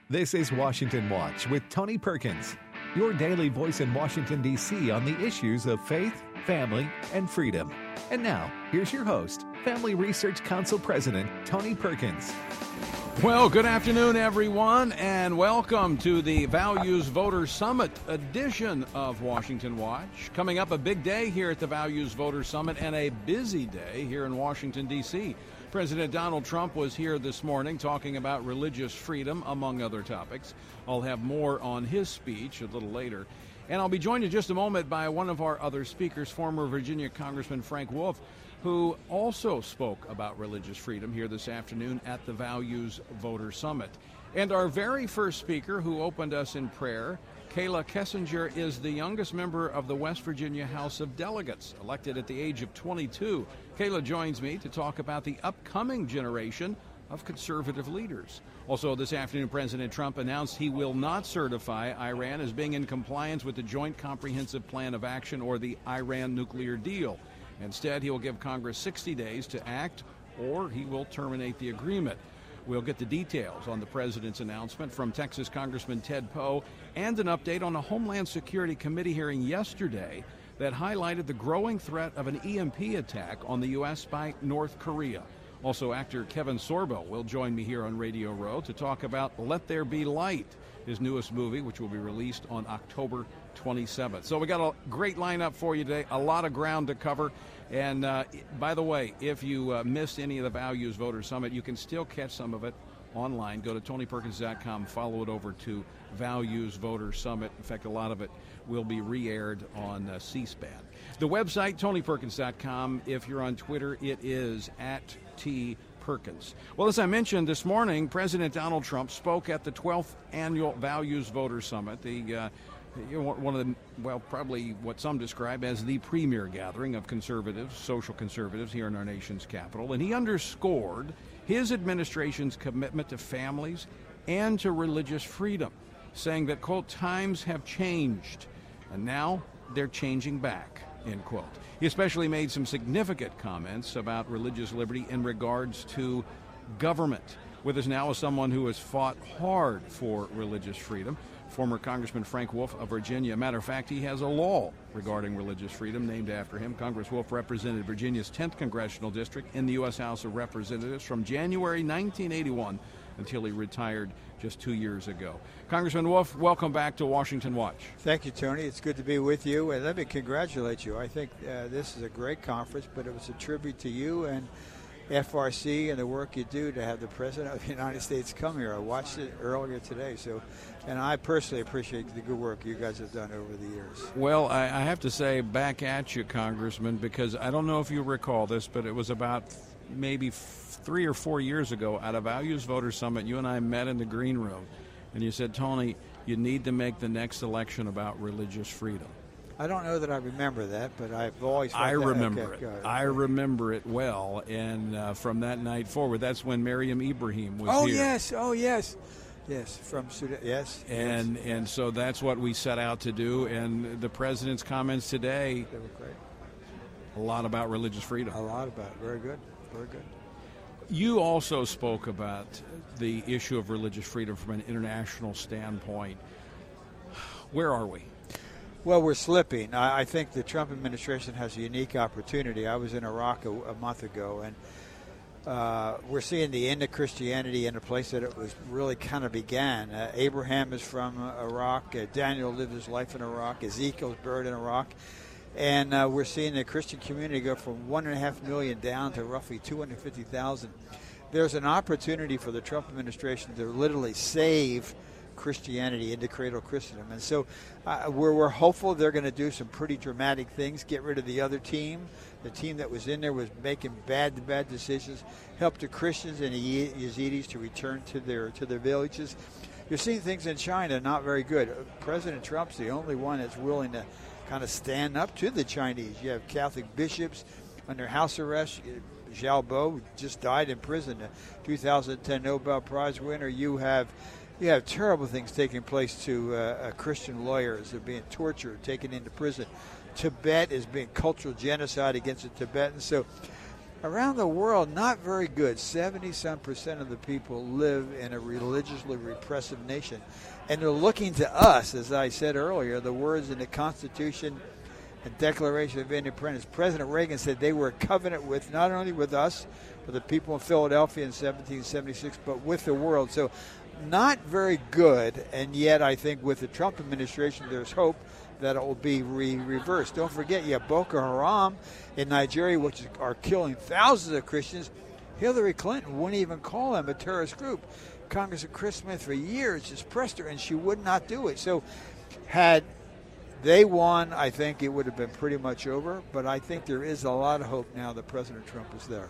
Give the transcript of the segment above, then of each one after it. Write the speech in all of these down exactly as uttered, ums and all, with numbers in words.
This is Washington Watch with Tony Perkins, your daily voice in Washington, D C on the issues of faith, family, and freedom. And now, here's your host, Family Research Council President Tony Perkins. Well, good afternoon, everyone, and welcome to the Values Voter Summit edition of Washington Watch. Coming up, a big day here at the Values Voter Summit and a busy day here in Washington, D C President Donald Trump was here this morning talking about religious freedom, among other topics. I'll have more on his speech a little later. And I'll be joined in just a moment by one of our other speakers, former Virginia Congressman Frank Wolf, who also spoke about religious freedom here this afternoon at the Values Voter Summit. And our very first speaker, who opened us in prayer, Kayla Kessinger, is the youngest member of the West Virginia House of Delegates, elected at the age of twenty-two. Kayla joins me to talk about the upcoming generation of conservative leaders. Also this afternoon, President Trump announced he will not certify Iran as being in compliance with the Joint Comprehensive Plan of Action, or the Iran nuclear deal. Instead, he will give Congress sixty days to act, or he will terminate the agreement. We'll get the details on the president's announcement from Texas Congressman Ted Poe, and an update on a Homeland Security Committee hearing yesterday that highlighted the growing threat of an E M P attack on the U S by North Korea. Also, actor Kevin Sorbo will join me here on Radio Row to talk about Let There Be Light, his newest movie, which will be released on October twenty-seventh. So we got a great lineup for you today, a lot of ground to cover. And uh, by the way, if you uh, missed any of the Values Voter Summit, you can still catch some of it online. Go to tony perkins dot com, follow it over to Values Voter Summit. In fact, a lot of it will be re-aired on uh, C-SPAN. The website, tony perkins dot com. If you're on Twitter, it is at T Perkins. Well, as I mentioned this morning, President Donald Trump spoke at the twelfth Annual Values Voter Summit, the uh, you know, one of the, well, probably what some describe as the premier gathering of conservatives, social conservatives here in our nation's capital. And he underscored his administration's commitment to families and to religious freedom, saying that, quote, times have changed, and now they're changing back, end quote. He especially made some significant comments about religious liberty in regards to government. With us now is someone who has fought hard for religious freedom, former Congressman Frank Wolf of Virginia. Matter of fact, he has a law regarding religious freedom named after him. Congress Wolf represented Virginia's tenth Congressional District in the U S House of Representatives from January nineteen eighty-one until he retired just two years ago. Congressman Wolf, welcome back to Washington Watch. Thank you, Tony. It's good to be with you, and let me congratulate you. I think uh, this is a great conference, but it was a tribute to you and F R C and the work you do to have the President of the United States come here. I watched it earlier today, so, and I personally appreciate the good work you guys have done over the years. Well, I, I have to say, back at you, Congressman, because I don't know if you recall this, but it was about maybe f- three or four years ago at a Values Voter Summit, you and I met in the green room, and you said, Tony, you need to make the next election about religious freedom. I don't know that I remember that, but I've always felt I that. remember okay, it. I remember it well, and uh, from that night forward, that's when Miriam Ibrahim was oh, here. Oh, yes, oh, yes. Yes, from Sudan, yes. And yes. and so that's what we set out to do, and the President's comments today, they were great. A lot about religious freedom. A lot about it. Very good, very good. You also spoke about the issue of religious freedom from an international standpoint. Where are we? Well, we're slipping. I, I think the Trump administration has a unique opportunity. I was in Iraq a, a month ago, and uh, we're seeing the end of Christianity in a place that it was really kind of began. Uh, Abraham is from uh, Iraq. Uh, Daniel lived his life in Iraq. Ezekiel's buried in Iraq. And uh, we're seeing the Christian community go from one and a half million down to roughly two hundred fifty thousand. There's an opportunity for the Trump administration to literally save Christianity into cradle Christendom. And so uh, we're, we're hopeful they're going to do some pretty dramatic things, get rid of the other team. The team that was in there was making bad, bad decisions, help the Christians and the Yazidis to return to their to their villages. You're seeing things in China not very good. President Trump's the only one that's willing to kind of stand up to the Chinese. You have Catholic bishops under house arrest. Zhao Bo just died in prison, a two thousand ten Nobel Prize winner. You have you have terrible things taking place to uh, uh, Christian lawyers. They're being tortured, taken into prison. Tibet is being cultural genocide against the Tibetans. So Around the world, not very good. seventy-some percent of the people live in a religiously repressive nation. And they're looking to us, as I said earlier, the words in the Constitution and Declaration of Independence. President Reagan said they were a covenant with, not only with us, but the people in Philadelphia in seventeen seventy-six, but with the world. So not very good, and yet I think with the Trump administration there's hope that it will be re- reversed. Don't forget, you have Boko Haram in Nigeria, which are killing thousands of Christians. Hillary Clinton wouldn't even call them a terrorist group. Congressman Chris Smith for years just pressed her, and she would not do it. So had they won, I think it would have been pretty much over, but I think there is a lot of hope now that President Trump is there.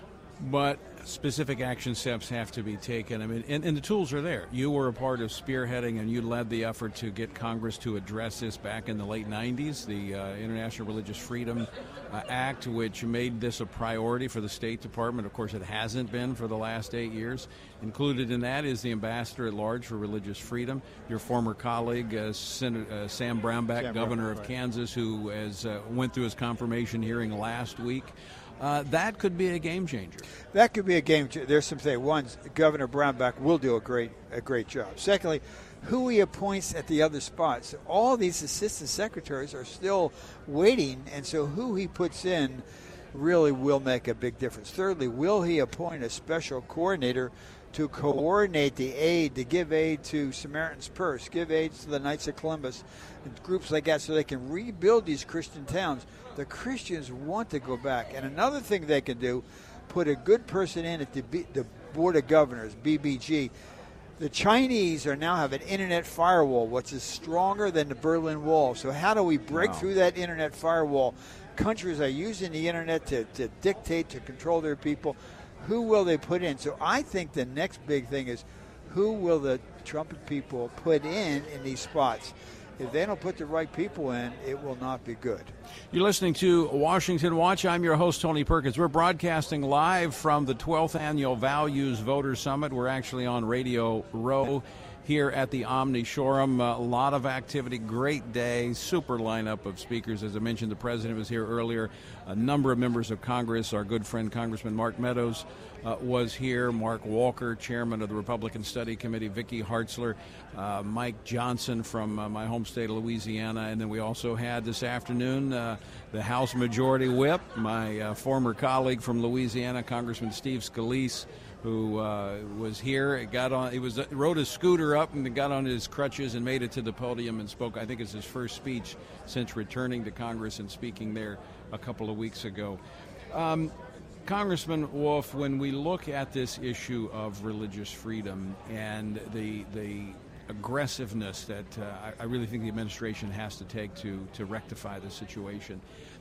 But specific action steps have to be taken. I mean, and, and the tools are there. You were a part of spearheading, and you led the effort to get Congress to address this back in the late nineties, the uh, International Religious Freedom uh, Act, which made this a priority for the State Department. Of course, it hasn't been for the last eight years. Included in that is the Ambassador at Large for Religious Freedom, your former colleague, uh, Senator, uh, Sam Brownback, Sam Governor Brownback, of right. Kansas, who has uh, went through his confirmation hearing last week. Uh, that could be a game changer. That could be a game changer. There's some things. One, Governor Brownback will do a great a great job. Secondly, who he appoints at the other spots. All these assistant secretaries are still waiting, and so who he puts in really will make a big difference. Thirdly, will he appoint a special coordinator to coordinate the aid, to give aid to Samaritan's Purse, give aid to the Knights of Columbus, and groups like that, so they can rebuild these Christian towns. The Christians want to go back. And another thing they can do, put a good person in at the, B, the Board of Governors, B B G. The Chinese are now have an internet firewall, which is stronger than the Berlin Wall. So how do we break Wow. through that internet firewall? Countries are using the internet to, to dictate, to control their people. Who will they put in? So I think the next big thing is, who will the Trump people put in in these spots? If they don't put the right people in, it will not be good. You're listening to Washington Watch. I'm your host, Tony Perkins. We're broadcasting live from the twelfth Annual Values Voter Summit. We're actually on Radio Row here at the Omni Showroom. A lot of activity, great day, super lineup of speakers. As I mentioned, the president was here earlier. A number of members of Congress, our good friend Congressman Mark Meadows uh, was here. Mark Walker, chairman of the Republican Study Committee, Vicky Hartzler, uh, Mike Johnson from uh, my home state of Louisiana. And then we also had this afternoon uh, the House Majority Whip, my uh, former colleague from Louisiana, Congressman Steve Scalise, who uh, was here. It got on. He was rode his scooter up and got on his crutches and made it to the podium and spoke. I think it's his first speech since returning to Congress and speaking there a couple of weeks ago. Um, Congressman Wolf, when we look at this issue of religious freedom and the the aggressiveness that uh, I, I really think the administration has to take to to rectify the situation,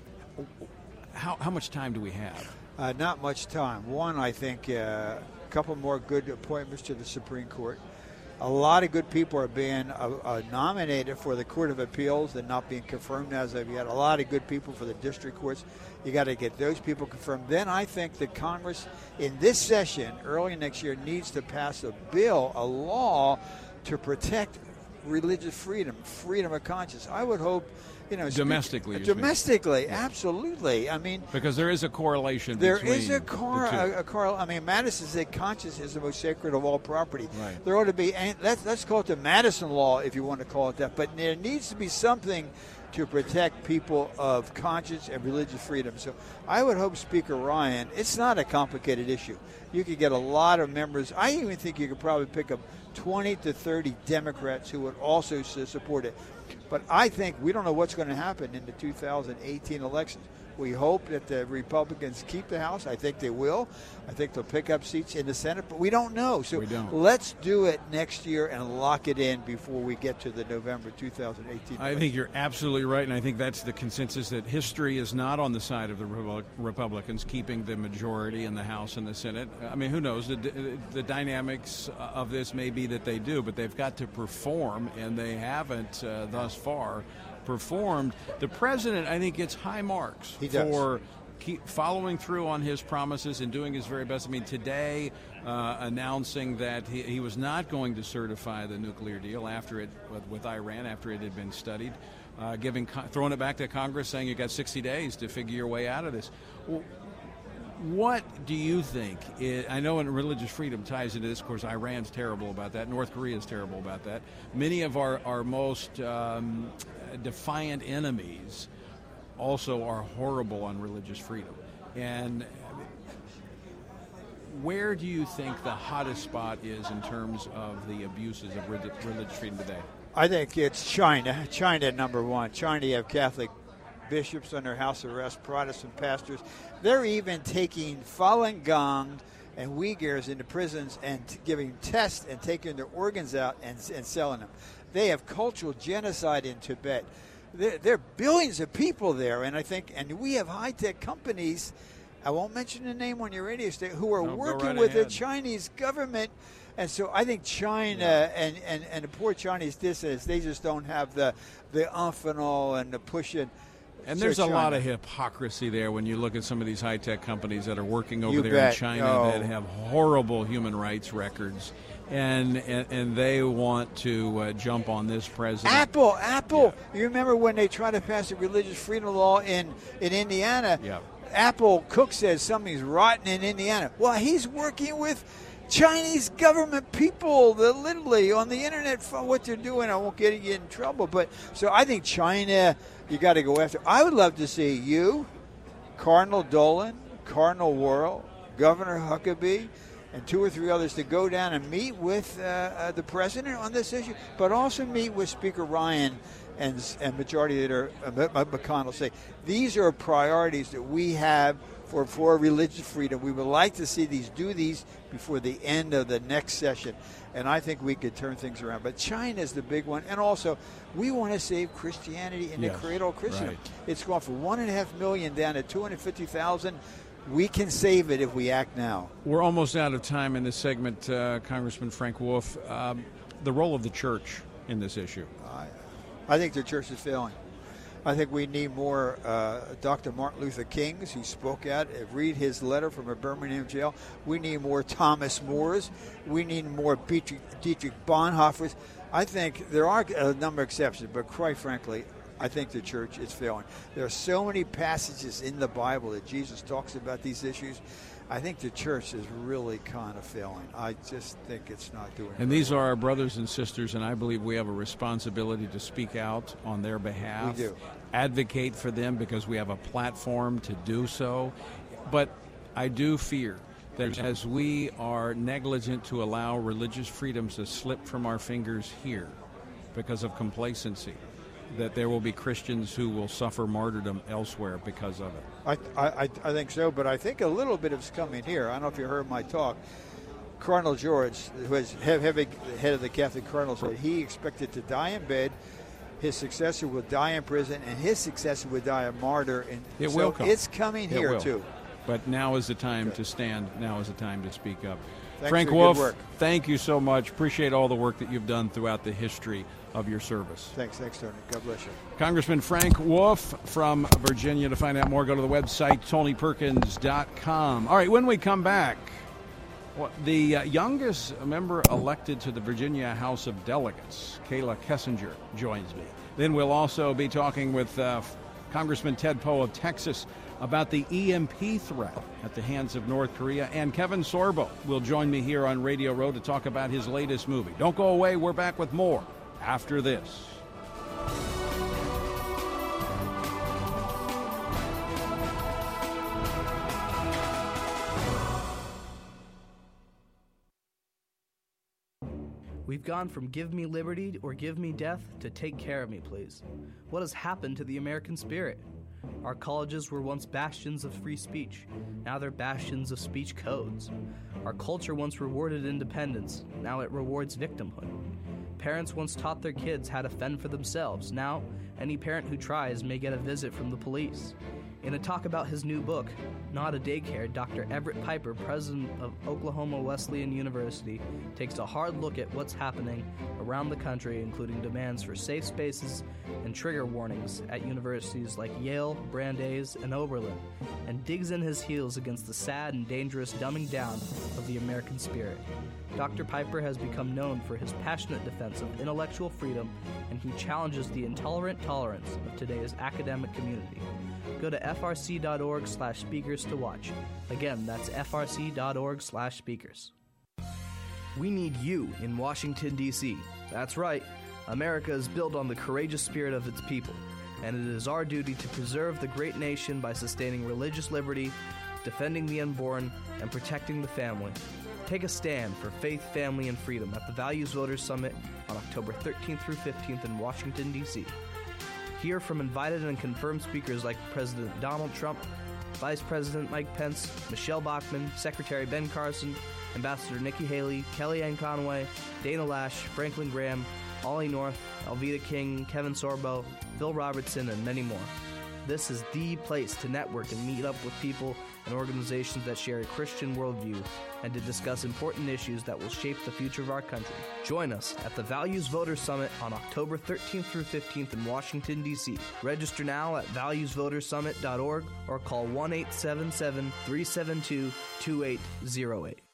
how how much time do we have? Uh, not much time. One, I think uh, a couple more good appointments to the Supreme Court. A lot of good people are being uh, uh, nominated for the Court of Appeals and not being confirmed as of yet. A lot of good people for the district courts. You got to get those people confirmed. Then I think that Congress in this session, early next year, needs to pass a bill, a law to protect religious freedom, freedom of conscience. I would hope, you know, domestically, speak, domestically, yeah. Absolutely. I mean, because there is a correlation. There between is a car, a, a car. I mean, Madison said conscience is the most sacred of all property. Right. There ought to be. And let's let's call it the Madison Law, if you want to call it that. But there needs to be something to protect people of conscience and religious freedom. So I would hope Speaker Ryan. It's not a complicated issue. You could get a lot of members. I even think you could probably pick up twenty to thirty Democrats who would also support it. But I think we don't know what's going to happen in the two thousand eighteen elections. We hope that the Republicans keep the House. I think they will. I think they'll pick up seats in the Senate, but we don't know. So we don't. Let's do it next year and lock it in before we get to the November two thousand eighteen election. I think you're absolutely right, and I think that's the consensus, that history is not on the side of the Republicans keeping the majority in the House and the Senate. I mean, who knows? The, the dynamics of this may be that they do, but they've got to perform, and they haven't uh, thus far performed. The president, I think, gets high marks he does. for keep following through on his promises and doing his very best. I mean, today uh, announcing that he, he was not going to certify the nuclear deal after it with, with Iran, after it had been studied, uh, giving throwing it back to Congress, saying you got sixty days to figure your way out of this. Well, What do you think? Is, I know in religious freedom ties into this. Of course, Iran's terrible about that. North Korea is terrible about that. Many of our, our most um, defiant enemies also are horrible on religious freedom. And where do you think the hottest spot is in terms of the abuses of religious freedom today? I think it's China. China, number one. China, you have Catholic bishops under house arrest, Protestant pastors. They're even taking Falun Gong and Uyghurs into prisons and t- giving tests and taking their organs out and, and selling them. They have cultural genocide in Tibet. There, there are billions of people there, and I think, and we have high-tech companies, I won't mention the name on your radio station, who are no, working right with ahead. the Chinese government. And so I think China yeah. and, and, and the poor Chinese dissidents, they just don't have the, the oomph and all and the pushing. And there's a lot of hypocrisy there when you look at some of these high-tech companies that are working over you there bet. in China oh. that have horrible human rights records, and and, and they want to uh, jump on this president. Apple, Apple. Yeah. You remember when they tried to pass a religious freedom law in, in Indiana? Yeah. Apple Cook says something's rotten in Indiana. Well, he's working with Chinese government people, the literally on the internet for what they're doing. I won't get you in trouble, but so I think China, you got to go after. I would love to see you, Cardinal Dolan, Cardinal Wuerl, Governor Huckabee, and two or three others to go down and meet with uh, uh, the president on this issue, but also meet with Speaker Ryan and, and Majority Leader uh, McConnell. Say these are priorities that we have for for religious freedom. We would like to see these do these before the end of the next session, and I think we could turn things around. But China is the big one, and also we want to save Christianity in yes, the cradle of Christendom. Right. It's gone from one and a half million down to two hundred fifty thousand. We can save it if we act now. We're almost out of time in this segment, uh, Congressman Frank Wolf. Um, the role of the church in this issue. I, I think the church is failing. I think we need more uh, Doctor Martin Luther Kings. He spoke out. Read his letter from a Birmingham jail. We need more Thomas Moores. We need more Dietrich, Dietrich Bonhoeffers. I think there are a number of exceptions, but quite frankly, I think the church is failing. There are so many passages in the Bible that Jesus talks about these issues. I think the church is really kind of failing. I just think it's not doing it. And these are our brothers and sisters, and I believe we have a responsibility to speak out on their behalf. We do. Advocate for them because we have a platform to do so. But I do fear that as we are negligent to allow religious freedoms to slip from our fingers here because of complacency, that there will be Christians who will suffer martyrdom elsewhere because of it. I, I, I think so, but I think a little bit of it's coming here. I don't know if you heard my talk. Cardinal George, who is heavy head of the Catholic Cardinals, said he expected to die in bed, his successor will die in prison, and his successor would die a martyr. And it so will come. It's coming it here, will. too. But now is the time Good. to stand. Now is the time to speak up. Thanks Frank for Wolf, good work. thank you so much. Appreciate all the work that you've done throughout the history of your service. Thanks, thanks, Tony. God bless you. Congressman Frank Wolf from Virginia. To find out more, go to the website, tony perkins dot com. All right, when we come back, well, the uh, youngest member elected to the Virginia House of Delegates, Kayla Kessinger, joins me. Then we'll also be talking with uh, Congressman Ted Poe of Texas about the E M P threat at the hands of North Korea. And Kevin Sorbo will join me here on Radio Row to talk about his latest movie. Don't go away. We're back with more after this. We've gone from give me liberty or give me death to take care of me, please. What has happened to the American spirit? Our colleges were once bastions of free speech. Now they're bastions of speech codes. Our culture once rewarded independence. Now it rewards victimhood. Parents once taught their kids how to fend for themselves. Now, any parent who tries may get a visit from the police. In a talk about his new book, Not a Daycare, Doctor Everett Piper, president of Oklahoma Wesleyan University, takes a hard look at what's happening around the country, including demands for safe spaces and trigger warnings at universities like Yale, Brandeis, and Oberlin, and digs in his heels against the sad and dangerous dumbing down of the American spirit. Doctor Piper has become known for his passionate defense of intellectual freedom, and he challenges the intolerant tolerance of today's academic community. Go to f r c dot org slash speakers to watch. Again, that's f r c dot org slash speakers. We need you in Washington, D C That's right. America is built on the courageous spirit of its people, and it is our duty to preserve the great nation by sustaining religious liberty, defending the unborn, and protecting the family. Take a stand for faith, family, and freedom at the Values Voters Summit on October thirteenth through fifteenth in Washington, D C Hear from invited and confirmed speakers like President Donald Trump, Vice President Mike Pence, Michelle Bachmann, Secretary Ben Carson, Ambassador Nikki Haley, Kellyanne Conway, Dana Lash, Franklin Graham, Ollie North, Alveda King, Kevin Sorbo, Phil Robertson, and many more. This is the place to network and meet up with people and organizations that share a Christian worldview and to discuss important issues that will shape the future of our country. Join us at the Values Voters Summit on October thirteenth through fifteenth in Washington, D C Register now at values voters summit dot org or call one eight seven seven, three seven two, two eight zero eight.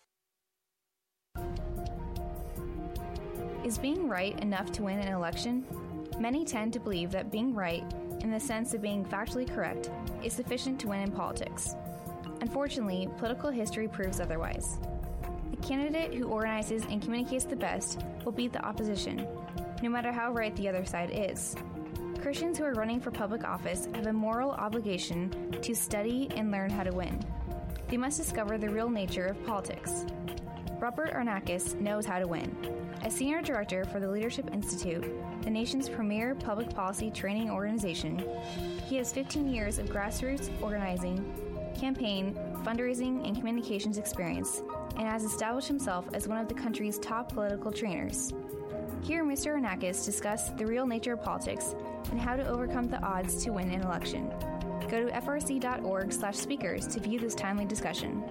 Is being right enough to win an election? Many tend to believe that being right, in the sense of being factually correct, is sufficient to win in politics. Unfortunately, political history proves otherwise. The candidate who organizes and communicates the best will beat the opposition, no matter how right the other side is. Christians who are running for public office have a moral obligation to study and learn how to win. They must discover the real nature of politics. Robert Arnakis knows how to win. As Senior Director for the Leadership Institute, the nation's premier public policy training organization, he has fifteen years of grassroots organizing, campaign, fundraising, and communications experience, and has established himself as one of the country's top political trainers. Hear Mister Arnakis discuss the real nature of politics and how to overcome the odds to win an election. Go to f r c dot org slash speakers to view this timely discussion.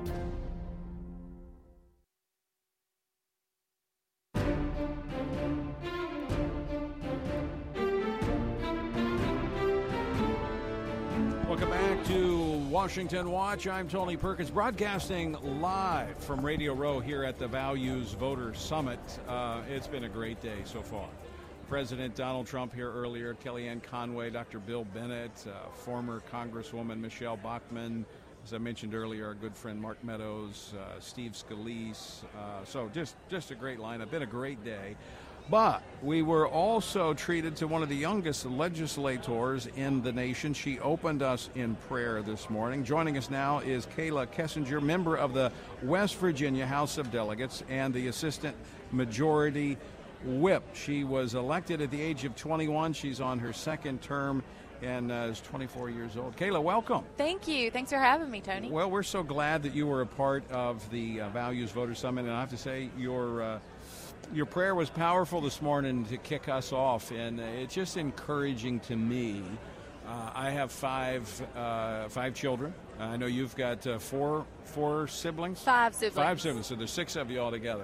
Welcome back to Washington Watch. I'm Tony Perkins, broadcasting live from Radio Row here at the Values Voter Summit. Uh, it's been a great day so far. President Donald Trump here earlier, Kellyanne Conway, Doctor Bill Bennett, uh, former Congresswoman Michelle Bachmann, as I mentioned earlier, our good friend Mark Meadows, uh, Steve Scalise. Uh, so just, just a great lineup. Been a great day. But we were also treated to one of the youngest legislators in the nation. She opened us in prayer this morning. Joining us now is Kayla Kessinger, member of the West Virginia House of Delegates and the Assistant Majority Whip. She was elected at the age of twenty-one. She's on her second term and uh, is twenty-four years old. Kayla, welcome. Thank you. Thanks for having me, Tony. Well, we're so glad that you were a part of the uh, Values Voter Summit, and I have to say your uh, Your prayer was powerful this morning to kick us off, and it's just encouraging to me. Uh, I have five uh, five children. I know you've got uh, four four siblings. Five siblings. Five siblings. So there's six of you all together.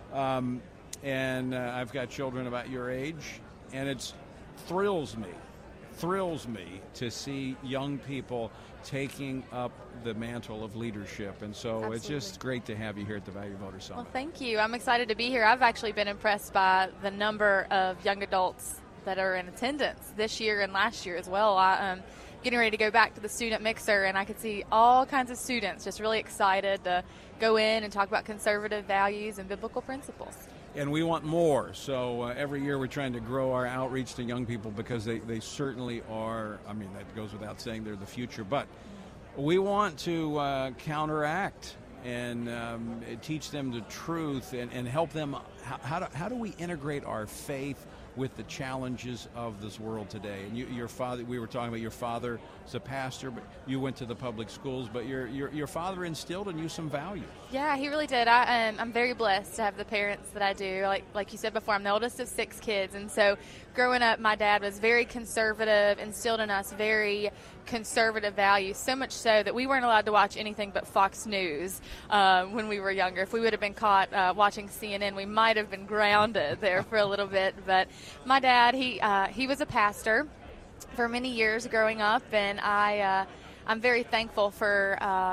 Um, and uh, I've got children about your age, and it thrills me, thrills me to see young people taking up the mantle of leadership. And so Absolutely. It's just great to have you here at the Value Voter Summit. Well, thank you. I'm excited to be here. I've actually been impressed by the number of young adults that are in attendance this year and last year as well. I, um, getting ready to go back to the student mixer, and I could see all kinds of students just really excited to go in and talk about conservative values and biblical principles. And we want more. So uh, every year we're trying to grow our outreach to young people because they, they certainly are, I mean, that goes without saying, they're the future. But we want to uh, counteract and um, teach them the truth and, and help them. How, how, do, how do we integrate our faith with the challenges of this world today? And you, your father, we were talking about your father is a pastor, but you went to the public schools, but your your, your father instilled in you some values. Yeah, he really did. I, um, I'm very blessed to have the parents that I do. Like like you said before, I'm the oldest of six kids, and so growing up, my dad was very conservative, instilled in us very conservative values, so much so that we weren't allowed to watch anything but Fox News uh, when we were younger. If we would have been caught uh, watching C N N, we might have been grounded there for a little bit. But my dad, he uh, he was a pastor for many years growing up, and I uh, I'm very thankful for uh,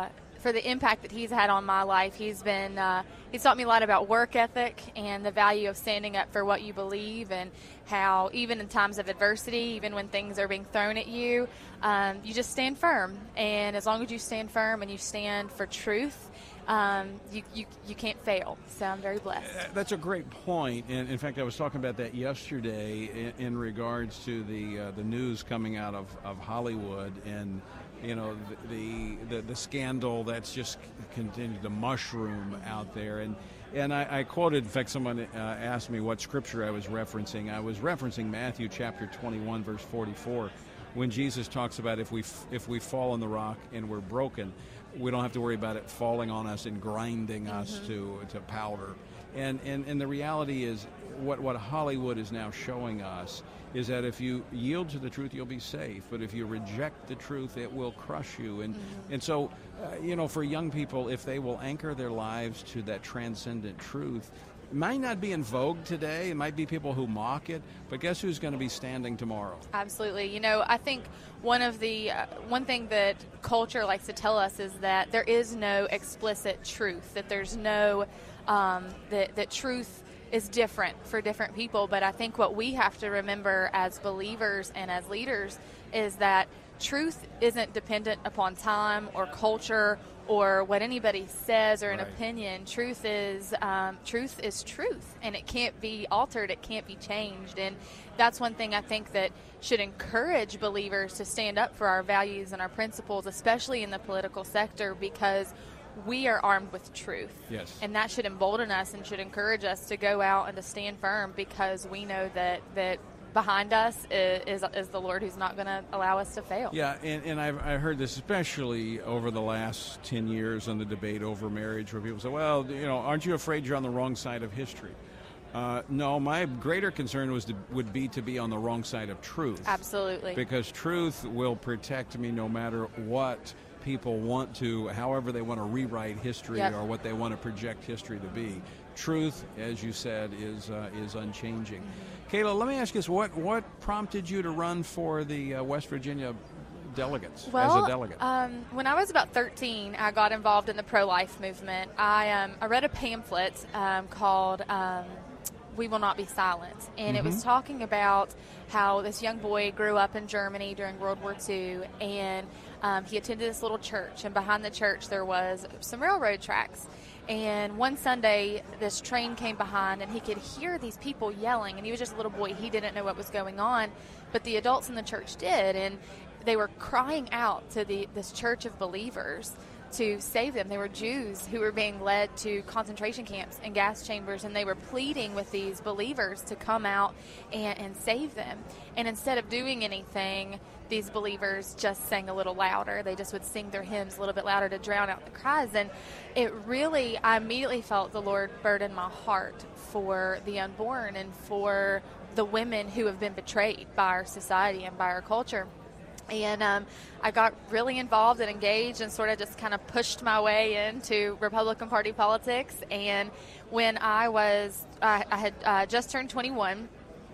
for the impact that he's had on my life. He's been uh, he's taught me a lot about work ethic and the value of standing up for what you believe, and how even in times of adversity, even when things are being thrown at you, um, you just stand firm. And as long as you stand firm and you stand for truth, Um, you, you you can't fail. So I'm very blessed. That's a great point. And in fact, I was talking about that yesterday in, in regards to the uh, the news coming out of, of Hollywood, and you know the, the the scandal that's just continued to mushroom out there. And and I, I quoted, in fact, someone uh, asked me what scripture I was referencing. I was referencing Matthew chapter twenty-one, verse forty-four, when Jesus talks about if we f- if we fall on the rock and we're broken, we don't have to worry about it falling on us and grinding us mm-hmm. to to powder. And, and and the reality is, what, what Hollywood is now showing us is that if you yield to the truth, you'll be safe. But if you reject the truth, it will crush you. And mm-hmm. and so, uh, you know, for young people, if they will anchor their lives to that transcendent truth, it might not be in vogue today. It might be people who mock it. But guess who's going to be standing tomorrow? Absolutely. You know, I think one of the uh, one thing that culture likes to tell us is that there is no explicit truth, that there's no um, that that truth is different for different people. But I think what we have to remember as believers and as leaders is that truth isn't dependent upon time or culture or what anybody says or an right. opinion. Truth is um, truth is truth, and it can't be altered. It can't be changed. And that's one thing I think that should encourage believers to stand up for our values and our principles, especially in the political sector, because we are armed with truth. Yes. And that should embolden us and should encourage us to go out and to stand firm, because we know that that behind us is, is, is the Lord, who's not going to allow us to fail. Yeah, and, and I've I heard this especially over the last ten years on the debate over marriage, where people say, well, you know, aren't you afraid you're on the wrong side of history? Uh, no, my greater concern was to, would be to be on the wrong side of truth. Absolutely. Because truth will protect me no matter what people want to, however they want to rewrite history yep. or what they want to project history to be. Truth, as you said, is uh, is unchanging. Mm-hmm. Kayla, let me ask you this. What, what prompted you to run for the uh, West Virginia delegates well, as a delegate? Um, when I was about thirteen, I got involved in the pro-life movement. I, um, I read a pamphlet um, called um, We Will Not Be Silent, and mm-hmm. it was talking about how this young boy grew up in Germany during World War Two, and um, he attended this little church, and behind the church there was some railroad tracks. And one Sunday, this train came behind, and he could hear these people yelling, and he was just a little boy. He didn't know what was going on, but the adults in the church did, and they were crying out to the this church of believers to save them. They were Jews who were being led to concentration camps and gas chambers, and they were pleading with these believers to come out and, and save them. And instead of doing anything, these believers just sang a little louder. They just would sing their hymns a little bit louder to drown out the cries. And it really, I immediately felt the Lord burden my heart for the unborn and for the women who have been betrayed by our society and by our culture. And um, I got really involved and engaged and sort of just kind of pushed my way into Republican Party politics. And when I was, I, I had uh, just turned twenty-one,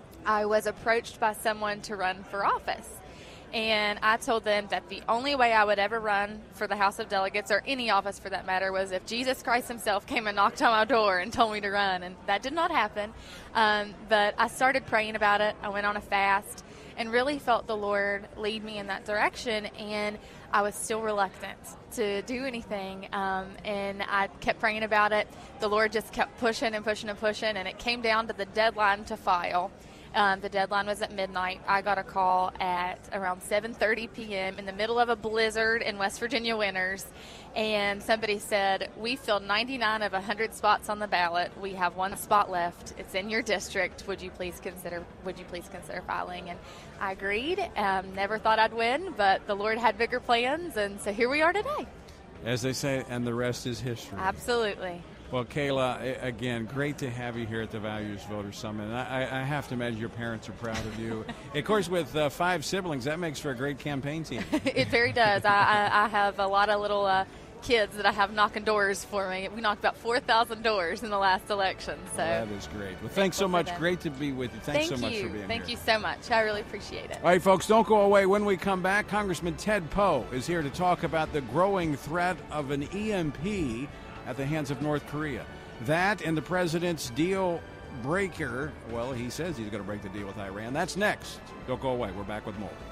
I was approached by someone to run for office. And I told them that the only way I would ever run for the House of Delegates, or any office for that matter, was if Jesus Christ himself came and knocked on my door and told me to run. And that did not happen. Um, but I started praying about it. I went on a fast and really felt the Lord lead me in that direction. And I was still reluctant to do anything. Um, and I kept praying about it. The Lord just kept pushing and pushing and pushing. And it came down to the deadline to file. Um, the deadline was at midnight. I got a call at around seven thirty p.m. in the middle of a blizzard in West Virginia winters, and somebody said, we filled ninety-nine of one hundred spots on the ballot. We have one spot left. It's in your district. Would you please consider Would you please consider filing? And I agreed. Um, never thought I'd win, but the Lord had bigger plans, and so here we are today. As they say, and the rest is history. Absolutely. Well, Kayla, again, great to have you here at the Values Voter Summit. And I, I have to imagine your parents are proud of you. Of course, with uh, five siblings, that makes for a great campaign team. It very does. I, I, I have a lot of little uh, kids that I have knocking doors for me. We knocked about four thousand doors in the last election. So well, that is great. Well, thanks so much. Great to be with you. Thanks Thank so much you. for being Thank here. you so much. I really appreciate it. All right, folks, don't go away. When we come back, Congressman Ted Poe is here to talk about the growing threat of an E M P at the hands of North Korea. That and the president's deal breaker. Well, he says he's going to break the deal with Iran. That's next. Don't go away. We're back with more.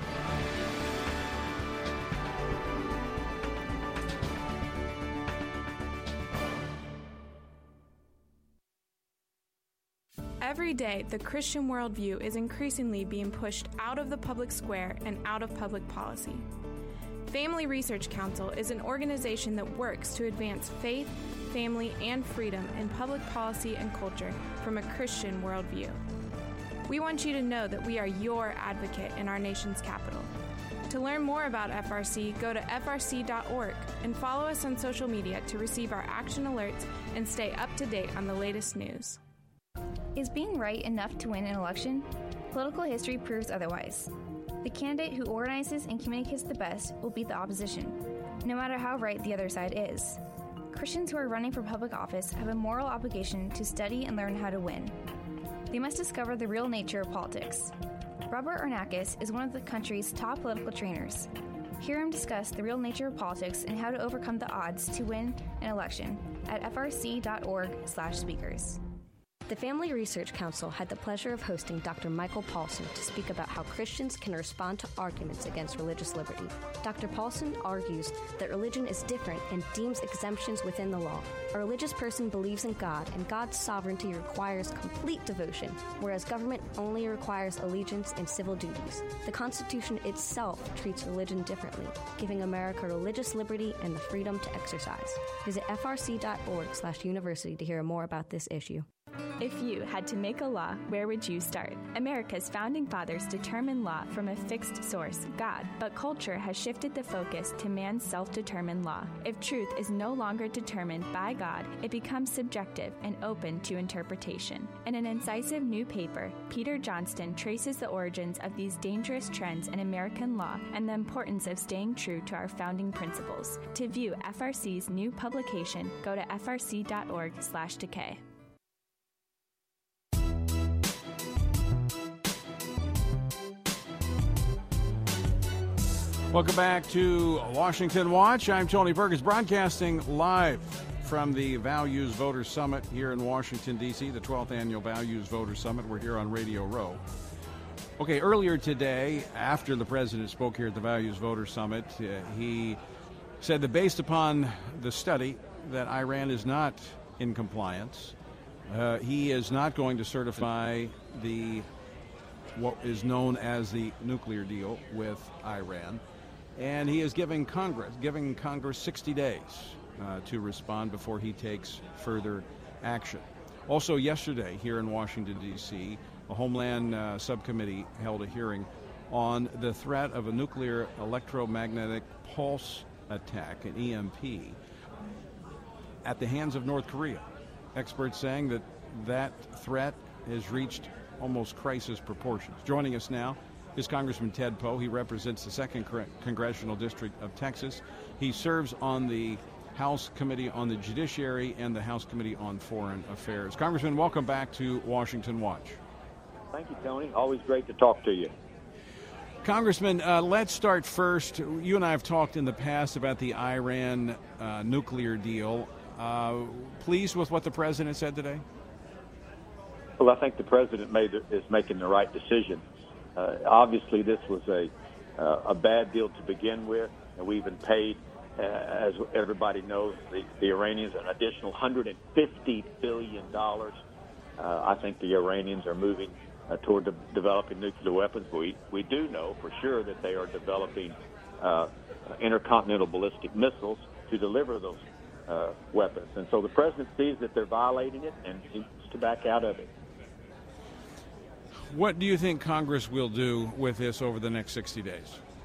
Every day, the Christian worldview is increasingly being pushed out of the public square and out of public policy. Family Research Council is an organization that works to advance faith, family, and freedom in public policy and culture from a Christian worldview. We want you to know that we are your advocate in our nation's capital. To learn more about F R C, go to F R C dot org and follow us on social media to receive our action alerts and stay up to date on the latest news. Is being right enough to win an election? Political history proves otherwise. The candidate who organizes and communicates the best will beat the opposition, no matter how right the other side is. Christians who are running for public office have a moral obligation to study and learn how to win. They must discover the real nature of politics. Robert Arnakis is one of the country's top political trainers. Hear him discuss the real nature of politics and how to overcome the odds to win an election at F R C dot org slash speakers. The Family Research Council had the pleasure of hosting Doctor Michael Paulson to speak about how Christians can respond to arguments against religious liberty. Doctor Paulson argues that religion is different and deems exemptions within the law. A religious person believes in God, and God's sovereignty requires complete devotion, whereas government only requires allegiance and civil duties. The Constitution itself treats religion differently, giving America religious liberty and the freedom to exercise. Visit F R C dot org slash university to hear more about this issue. If you had to make a law, where would you start? America's founding fathers determined law from a fixed source, God, but culture has shifted the focus to man's self-determined law. If truth is no longer determined by God, it becomes subjective and open to interpretation. In an incisive new paper, Peter Johnston traces the origins of these dangerous trends in American law and the importance of staying true to our founding principles. To view F R C's new publication, go to F R C dot org slash decay. Welcome back to Washington Watch. I'm Tony Perkins, broadcasting live from the Values Voter Summit here in Washington, D C, the twelfth Annual Values Voter Summit. We're here on Radio Row. Okay, earlier today, after the president spoke here at the Values Voter Summit, uh, he said that based upon the study that Iran is not in compliance, uh, he is not going to certify the what is known as the nuclear deal with Iran. And he is giving Congress, giving Congress sixty days uh, to respond before he takes further action. Also yesterday here in Washington, D C, a Homeland uh, Subcommittee held a hearing on the threat of a nuclear electromagnetic pulse attack, an E M P, at the hands of North Korea. Experts saying that that threat has reached almost crisis proportions. Joining us now is Congressman Ted Poe. He represents the second Congressional District of Texas. He serves on the House Committee on the Judiciary and the House Committee on Foreign Affairs. Congressman, welcome back to Washington Watch. Thank you, Tony. Always great to talk to you. Congressman, uh, let's start first. You and I have talked in the past about the Iran uh, nuclear deal. Uh, pleased with what the president said today? Well, I think the president made is making the right decision. Uh, obviously, this was a uh, a bad deal to begin with, and we even paid, uh, as everybody knows, the, the Iranians an additional one hundred fifty billion dollars. Uh, I think the Iranians are moving uh, toward de- developing nuclear weapons. We we do know for sure that they are developing uh, intercontinental ballistic missiles to deliver those uh, weapons, and so the president sees that they're violating it and he wants to back out of it. What do you think Congress will do with this over the next sixty days?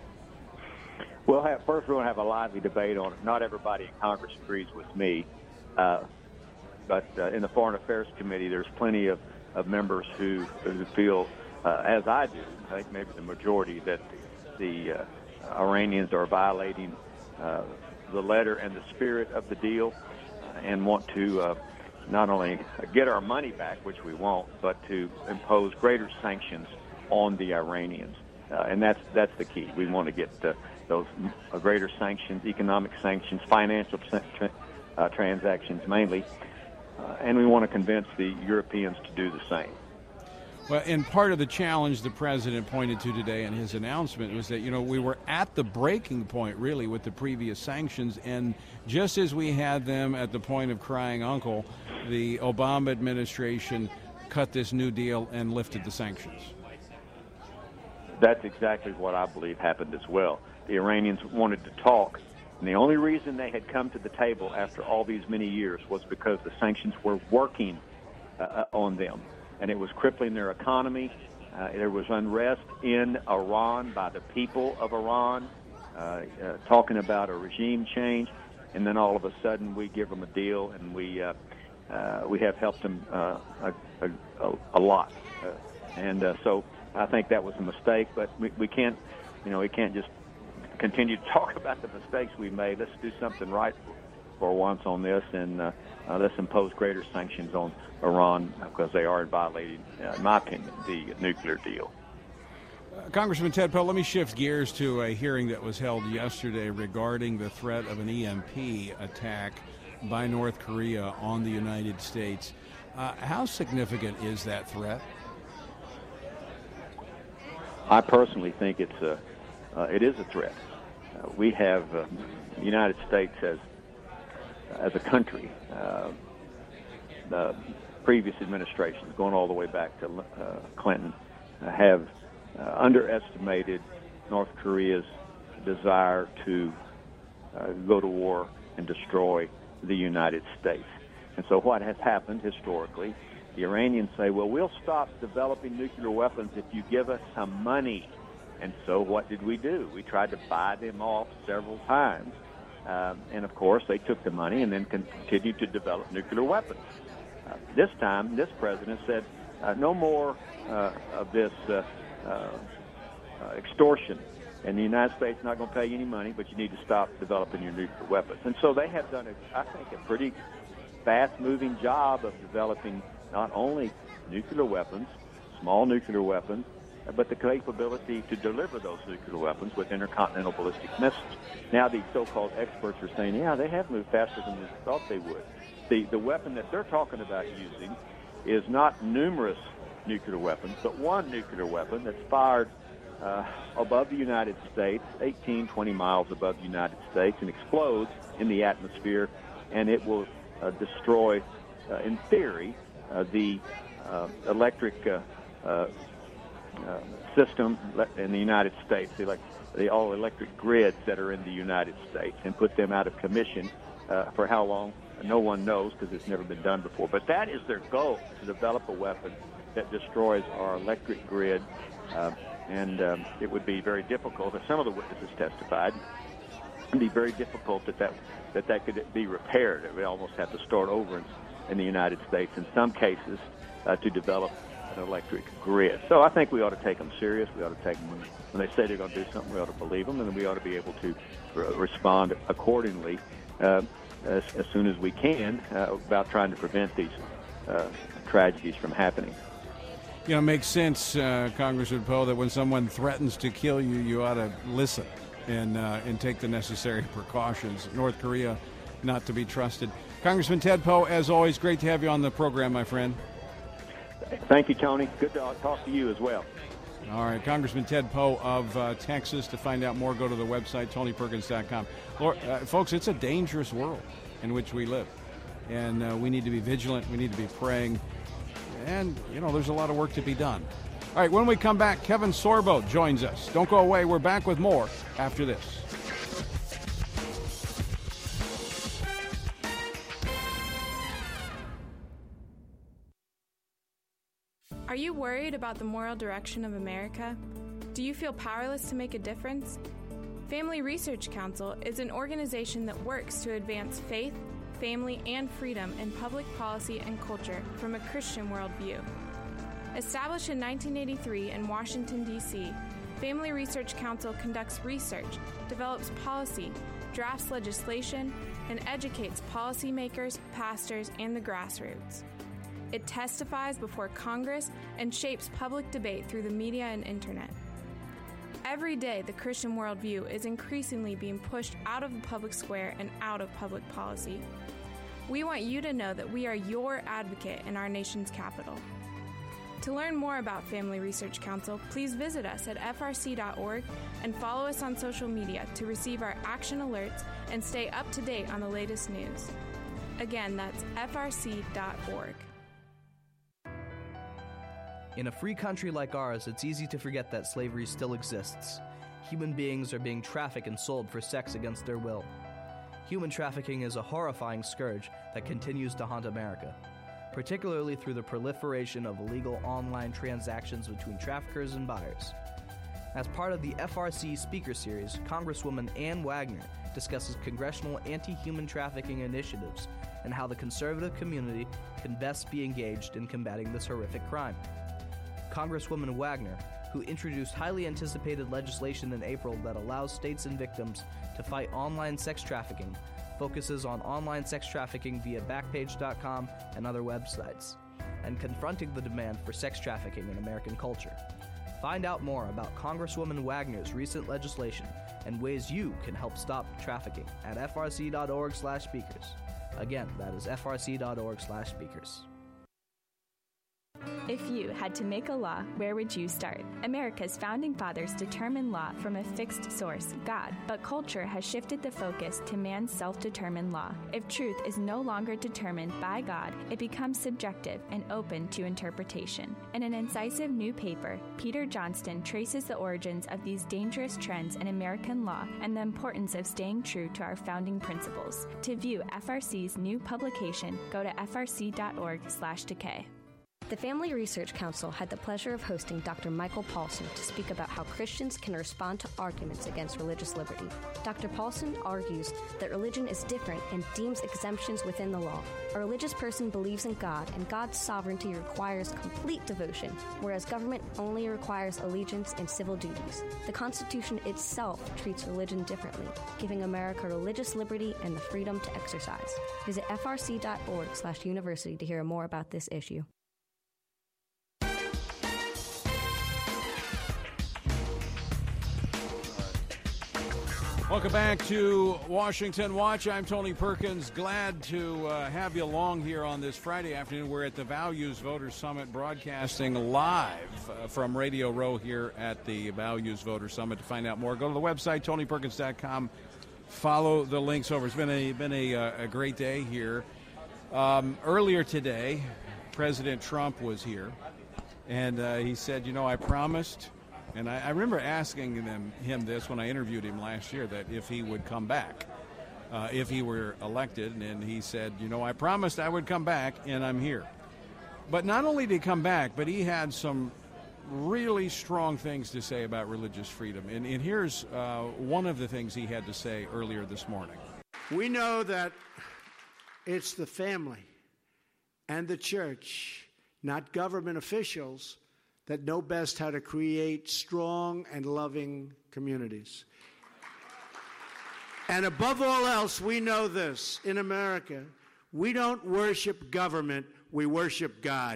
We'll have, first, we're going to have a lively debate on it. Not everybody in Congress agrees with me, uh, but uh, in the Foreign Affairs Committee, there's plenty of, of members who, who feel, uh, as I do, I think maybe the majority, that the uh, Iranians are violating uh, the letter and the spirit of the deal uh, and want to uh, not only get our money back, which we won't, but to impose greater sanctions on the Iranians. Uh, and that's that's the key. We want to get uh, those uh, greater sanctions, economic sanctions, financial tra- uh, transactions mainly, uh, and we want to convince the Europeans to do the same. Well, and part of the challenge the president pointed to today in his announcement was that, you know, we were at the breaking point, really, with the previous sanctions, and just as we had them at the point of crying uncle, the Obama administration cut this new deal and lifted the sanctions. That's exactly what I believe happened as well. The Iranians wanted to talk, and the only reason they had come to the table after all these many years was because the sanctions were working uh, on them. And it was crippling their economy. Uh, there was unrest in Iran by the people of Iran, uh, uh, talking about a regime change. And then all of a sudden, we give them a deal, and we uh, uh, we have helped them uh, a, a, a lot. Uh, and uh, so I think that was a mistake. But we, we can't, you know, we can't just continue to talk about the mistakes we made. Let's do something right for once on this, and uh, uh, let's impose greater sanctions on Iran because they are violating, uh, in my opinion, the nuclear deal. Uh, Congressman Ted Poe, let me shift gears to a hearing that was held yesterday regarding the threat of an E M P attack by North Korea on the United States. Uh, how significant is that threat? I personally think it's a, uh, it is a threat. Uh, we have uh, the United States as as a country. Uh, the previous administrations, going all the way back to uh, Clinton, uh, have uh, underestimated North Korea's desire to uh, go to war and destroy the United States. And so what has happened historically, the Iranians say, well, we'll stop developing nuclear weapons if you give us some money. And so what did we do? We tried to buy them off several times. Um, and, of course, they took the money and then continued to develop nuclear weapons. Uh, this time, this president said, uh, no more uh, of this uh, uh, uh, extortion. And the United States is not going to pay you any money, but you need to stop developing your nuclear weapons. And so they have done, a, I think, a pretty fast-moving job of developing not only nuclear weapons, small nuclear weapons, but the capability to deliver those nuclear weapons with intercontinental ballistic missiles. Now the so-called experts are saying, yeah, they have moved faster than they thought they would. The, the weapon that they're talking about using is not numerous nuclear weapons, but one nuclear weapon that's fired uh, above the United States, eighteen, twenty miles above the United States, and explodes in the atmosphere, and it will uh, destroy, uh, in theory, uh, the uh, electric uh, uh, Uh, system in the United States, the, like, the all-electric grids that are in the United States, and put them out of commission uh, for how long, no one knows because it's never been done before. But that is their goal, to develop a weapon that destroys our electric grid, uh, and um, it would be very difficult, as some of the witnesses testified, it would be very difficult that that, that, that could be repaired. It would almost have to start over in, in the United States in some cases uh, to develop an electric grid. So I think we ought to take them serious. We ought to take them when, when they say they're going to do something. We ought to believe them, and we ought to be able to re- respond accordingly uh, as, as soon as we can uh, about trying to prevent these uh, tragedies from happening. You know, it makes sense, uh, Congressman Poe, that when someone threatens to kill you, you ought to listen and uh, and take the necessary precautions. North Korea, not to be trusted. Congressman Ted Poe, as always, great to have you on the program, my friend. Thank you, Tony. Good to talk to you as well. All right, Congressman Ted Poe of uh, Texas. To find out more, go to the website, tony perkins dot com. Lord, uh, folks, it's a dangerous world in which we live, and uh, we need to be vigilant. We need to be praying, and, you know, there's a lot of work to be done. All right, when we come back, Kevin Sorbo joins us. Don't go away. We're back with more after this. Are you worried about the moral direction of America? Do you feel powerless to make a difference? Family Research Council is an organization that works to advance faith, family, and freedom in public policy and culture from a Christian worldview. Established in nineteen eighty-three in Washington, D C, Family Research Council conducts research, develops policy, drafts legislation, and educates policymakers, pastors, and the grassroots. It testifies before Congress and shapes public debate through the media and internet. Every day, the Christian worldview is increasingly being pushed out of the public square and out of public policy. We want you to know that we are your advocate in our nation's capital. To learn more about Family Research Council, please visit us at F R C dot org and follow us on social media to receive our action alerts and stay up to date on the latest news. Again, that's F R C dot org. In a free country like ours, it's easy to forget that slavery still exists. Human beings are being trafficked and sold for sex against their will. Human trafficking is a horrifying scourge that continues to haunt America, particularly through the proliferation of illegal online transactions between traffickers and buyers. As part of the F R C Speaker Series, Congresswoman Ann Wagner discusses congressional anti-human trafficking initiatives and how the conservative community can best be engaged in combating this horrific crime. Congresswoman Wagner, who introduced highly anticipated legislation in April that allows states and victims to fight online sex trafficking, focuses on online sex trafficking via Backpage dot com and other websites, and confronting the demand for sex trafficking in American culture. Find out more about Congresswoman Wagner's recent legislation and ways you can help stop trafficking at F R C dot org slash speakers. Again, that is F R C dot org slash speakers. If you had to make a law, where would you start? America's founding fathers determined law from a fixed source, God, but culture has shifted the focus to man's self-determined law. If truth is no longer determined by God, it becomes subjective and open to interpretation. In an incisive new paper, Peter Johnston traces the origins of these dangerous trends in American law and the importance of staying true to our founding principles. To view F R C's new publication, go to F R C dot org slash decay. The Family Research Council had the pleasure of hosting Doctor Michael Paulson to speak about how Christians can respond to arguments against religious liberty. Doctor Paulson argues that religion is different and deems exemptions within the law. A religious person believes in God, and God's sovereignty requires complete devotion, whereas government only requires allegiance and civil duties. The Constitution itself treats religion differently, giving America religious liberty and the freedom to exercise. Visit F R C dot org slash university to hear more about this issue. Welcome back to Washington Watch. I'm Tony Perkins. Glad to uh, have you along here on this Friday afternoon. We're at the Values Voters Summit, broadcasting live uh, from Radio Row here at the Values Voters Summit. To find out more, go to the website, tony perkins dot com. Follow the links over. It's been a been a, a great day here. Um, earlier today, President Trump was here, and uh, he said, you know, I promised... And I, I remember asking them, him this when I interviewed him last year, that if he would come back, uh, if he were elected. And he said, you know, I promised I would come back, and I'm here. But not only did he come back, but he had some really strong things to say about religious freedom. And, and here's uh, one of the things he had to say earlier this morning. We know that it's the family and the church, not government officials, that know best how to create strong and loving communities. And above all else, we know this. In America, we don't worship government, we worship God.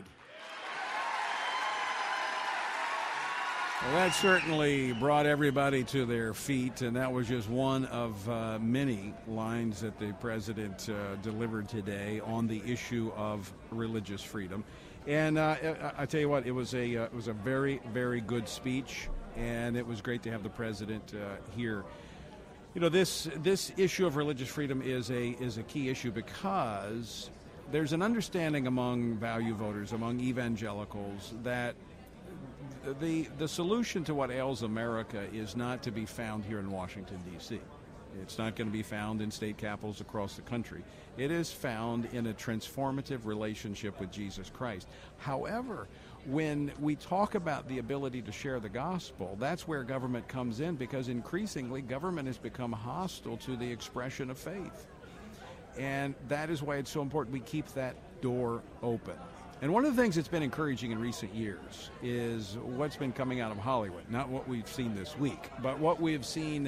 Well, that certainly brought everybody to their feet, and that was just one of uh, many lines that the president uh, delivered today on the issue of religious freedom. And uh, I, I tell you what, it was a uh, it was a very, very good speech, and it was great to have the president uh, here. You know, this this issue of religious freedom is a is a key issue because there's an understanding among value voters, among evangelicals, that the the solution to what ails America is not to be found here in Washington, D C It's not going to be found in state capitals across the country. It is found in a transformative relationship with Jesus Christ. However, when we talk about the ability to share the gospel, that's where government comes in, because increasingly government has become hostile to the expression of faith. And that is why it's so important we keep that door open. And one of the things that's been encouraging in recent years is what's been coming out of Hollywood. Not what we've seen this week, but what we've seen